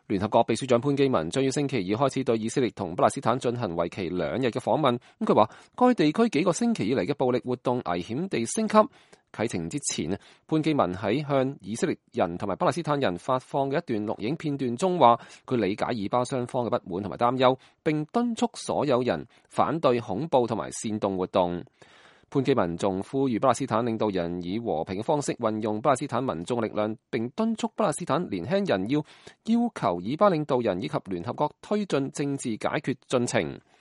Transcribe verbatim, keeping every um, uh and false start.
聯合國秘書長潘基文將於星期二開始對以色列同巴勒斯坦進行為期兩日嘅訪問。咁佢話，該地區幾個星期以嚟嘅暴力活動危險地升級。啟程之前，潘基文喺向以色列人同埋巴勒斯坦人發放嘅一段錄影片段中話，佢理解以巴雙方嘅不滿同埋擔憂，並敦促所有人反對恐怖同埋煽動活動。潘基文仲呼籲巴勒斯坦領導人以和平嘅方式運用巴勒斯坦民眾力量，並敦促巴勒斯坦年輕人要要求以巴領導人以及聯合國推進政治解決進程。